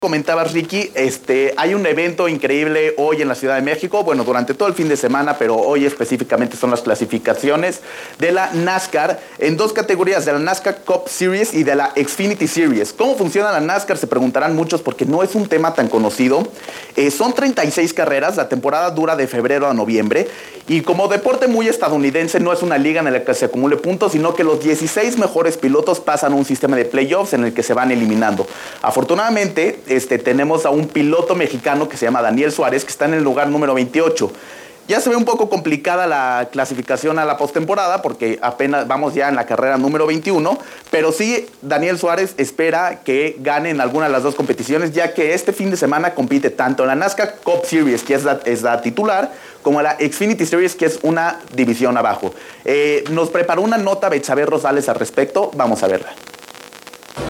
Comentabas, Ricky, hay un evento increíble hoy en la Ciudad de México, bueno, durante todo el fin de semana, pero hoy específicamente son las clasificaciones de la NASCAR en dos categorías, de la NASCAR Cup Series y de la Xfinity Series. ¿Cómo funciona la NASCAR? Se preguntarán muchos porque no es un tema tan conocido. Son 36 carreras, la temporada dura de febrero a noviembre y como deporte muy estadounidense no es una liga en la que se acumule puntos, sino que los 16 mejores pilotos pasan a un sistema de playoffs en el que se van eliminando. Afortunadamente, tenemos a un piloto mexicano que se llama Daniel Suárez, que está en el lugar número 28. Ya se ve un poco complicada la clasificación a la postemporada porque apenas vamos ya en la carrera número 21, pero sí Daniel Suárez espera que gane en alguna de las dos competiciones, ya que este fin de semana compite tanto en la NASCAR Cup Series, que es la titular, como en la Xfinity Series, que es una división abajo. Nos preparó una nota Betsabe Rosales al respecto, vamos a verla.